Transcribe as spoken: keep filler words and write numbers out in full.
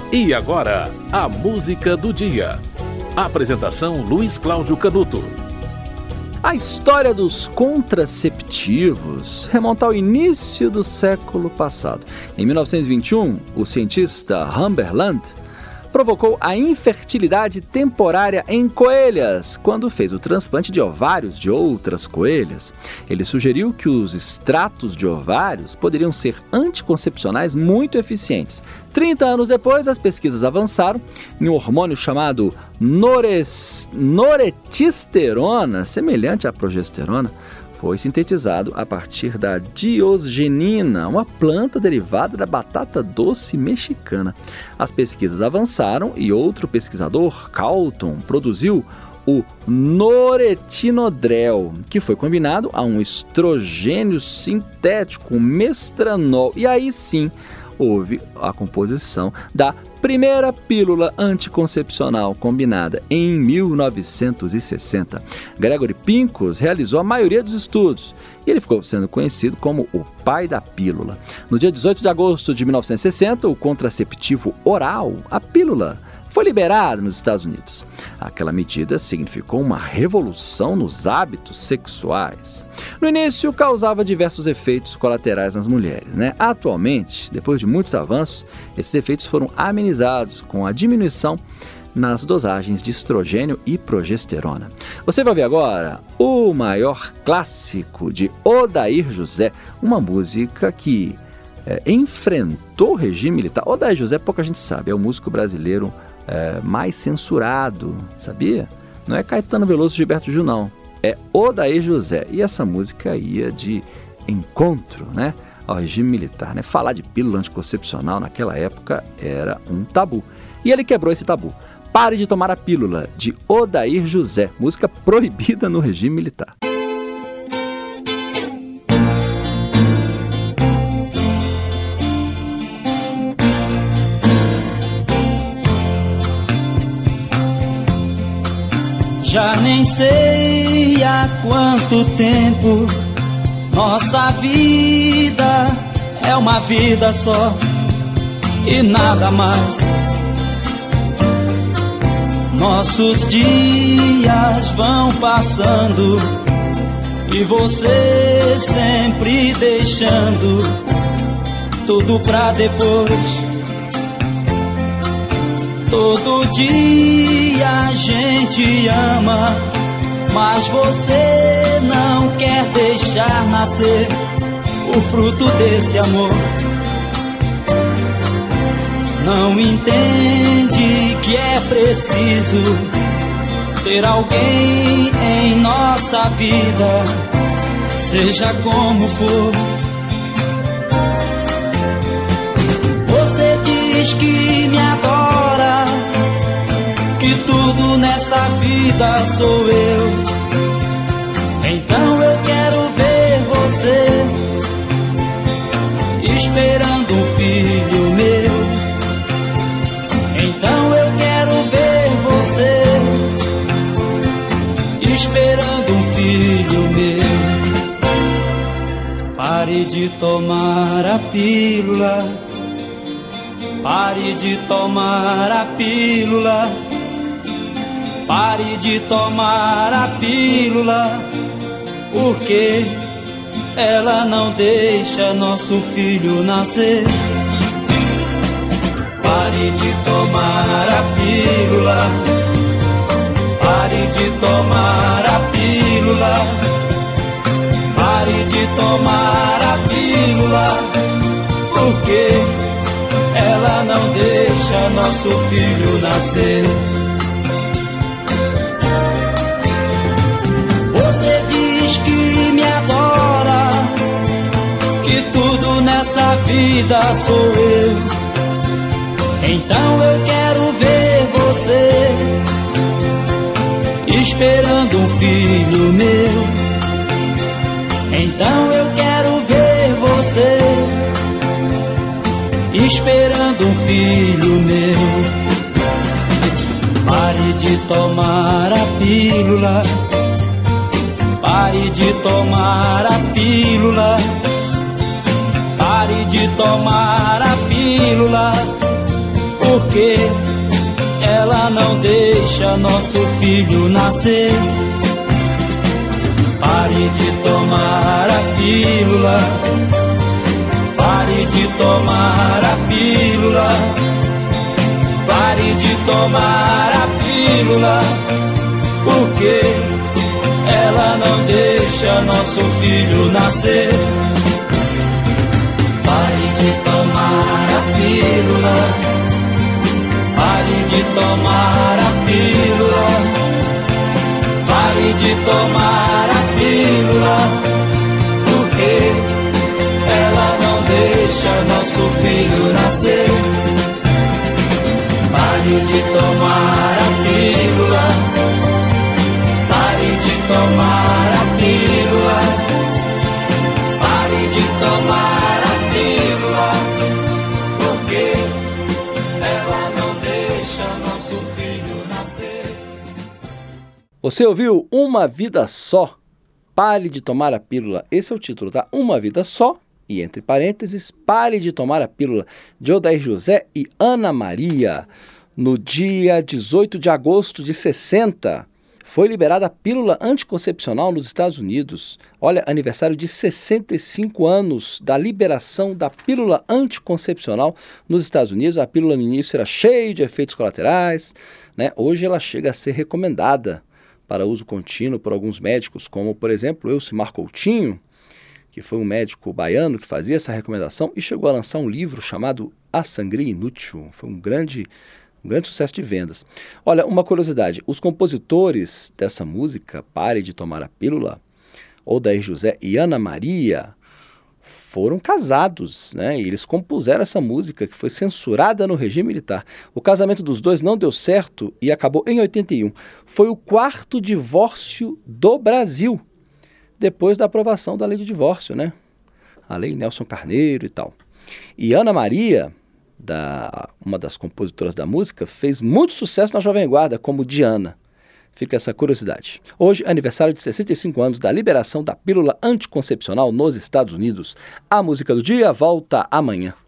E agora, a música do dia. Apresentação Luiz Cláudio Canuto. A história dos contraceptivos remonta ao início do século passado. Em mil novecentos e vinte e um, o cientista Humbert Land provocou a infertilidade temporária em coelhas quando fez o transplante de ovários de outras coelhas. Ele sugeriu que os extratos de ovários poderiam ser anticoncepcionais muito eficientes. trinta anos depois, as pesquisas avançaram em um hormônio chamado nores... noretisterona, semelhante à progesterona. Foi sintetizado a partir da diosgenina, uma planta derivada da batata doce mexicana. As pesquisas avançaram e outro pesquisador, Calton, produziu o noretinodrel, que foi combinado a um estrogênio sintético, o mestranol. E aí sim houve a composição da primeira pílula anticoncepcional combinada em mil novecentos e sessenta. Gregory Pincus realizou a maioria dos estudos e ele ficou sendo conhecido como o pai da pílula. No dia dezoito de agosto de mil novecentos e sessenta, o contraceptivo oral, a pílula, foi liberado nos Estados Unidos. Aquela medida significou uma revolução nos hábitos sexuais. No início, causava diversos efeitos colaterais nas mulheres, né? Atualmente, depois de muitos avanços, esses efeitos foram amenizados com a diminuição nas dosagens de estrogênio e progesterona. Você vai ver agora o maior clássico de Odair José, uma música que é, enfrentou o regime militar. Odair José, pouca gente sabe, é o músico brasileiro É, mais censurado, sabia? Não é Caetano Veloso e Gilberto Gil, não. É Odair José. E essa música ia de encontro, né, ao regime militar, né? Falar de pílula anticoncepcional naquela época era um tabu. E ele quebrou esse tabu. Pare de tomar a pílula, de Odair José. Música proibida no regime militar. Já nem sei há quanto tempo nossa vida é uma vida só e nada mais. Nossos dias vão passando e você sempre deixando tudo pra depois. Todo dia a gente ama, mas você não quer deixar nascer o fruto desse amor. Não entende que é preciso ter alguém em nossa vida, seja como for. Você diz que me adora, que tudo nessa vida sou eu. Então eu quero ver você esperando um filho meu. Então eu quero ver você esperando um filho meu. Pare de tomar a pílula, pare de tomar a pílula, pare de tomar a pílula, porque ela não deixa nosso filho nascer. Pare de tomar a pílula, pare de tomar a pílula, pare de tomar a pílula, porque ela não deixa nosso filho nascer. Você diz que me adora, que tudo nessa vida sou eu. Então eu quero ver você esperando um filho meu. Então eu quero ver você esperando um filho meu. Pare de tomar a pílula, pare de tomar a pílula, pare de tomar a pílula, porque ela não deixa nosso filho nascer. Pare de tomar a pílula, pare de tomar a pílula, pare de tomar a pílula, porque ela não deixa nosso filho nascer. Pare de tomar a pílula, pare de tomar a pílula, pare de tomar a pílula, porque ela não deixa nosso filho nascer. Pare de tomar a pílula, pare de tomar a pílula, pare de tomar a pílula, porque ela não deixa nosso filho nascer. Você ouviu Uma Vida Só? Pare de tomar a pílula. Esse é o título, tá? Uma Vida Só, e entre parênteses, Pare de tomar a pílula, de Odair José e Ana Maria. No dia dezoito de agosto de sessenta, foi liberada a pílula anticoncepcional nos Estados Unidos. Olha, aniversário de sessenta e cinco anos da liberação da pílula anticoncepcional nos Estados Unidos. A pílula no início era cheia de efeitos colaterais, né? Hoje ela chega a ser recomendada para uso contínuo por alguns médicos, como, por exemplo, Elcimar Coutinho, que foi um médico baiano que fazia essa recomendação e chegou a lançar um livro chamado A Sangria Inútil. Foi um grande... Um grande sucesso de vendas. Olha, uma curiosidade, os compositores dessa música, Pare de Tomar a Pílula, Odair José e Ana Maria, foram casados, né? E eles compuseram essa música que foi censurada no regime militar. O casamento dos dois não deu certo e acabou em oitenta e um. Foi o quarto divórcio do Brasil, depois da aprovação da lei do divórcio, né? A lei Nelson Carneiro e tal. E Ana Maria, Da, uma das compositoras da música, fez muito sucesso na Jovem Guarda, como Diana. Fica essa curiosidade. Hoje, aniversário de sessenta e cinco anos da liberação da pílula anticoncepcional nos Estados Unidos. A música do dia volta amanhã.